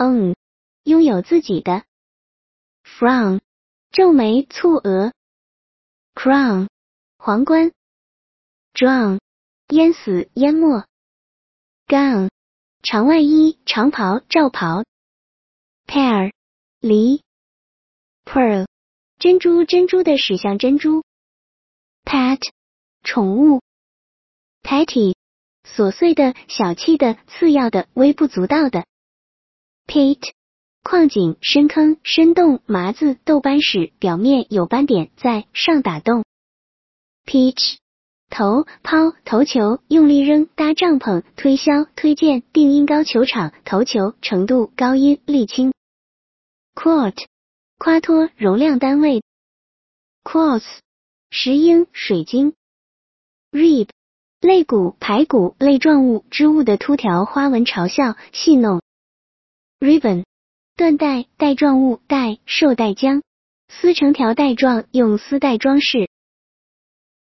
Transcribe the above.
own， 拥有自己的。frown， 皱眉蹙额。crown， 皇冠。drown， 淹死淹没。gown， 长外衣长袍罩袍。pear， 梨。pearl， 珍珠珍珠的驶向珍珠。pet， 宠物。petty， 琐碎的小气的次要的微不足道的。pit， 矿井深坑深洞麻子豆斑屎表面有斑点在上打洞。pitch， 投抛投球用力扔搭帐篷推销推荐定音高球场投球程度高音沥青。quart， 夸脱容量单位。quartz， 石英水晶。rib， 肋骨排骨类状物织物的凸条花纹嘲笑戏弄。ribbon， 缎带带状物带绶带浆，丝成条带状用丝带装饰。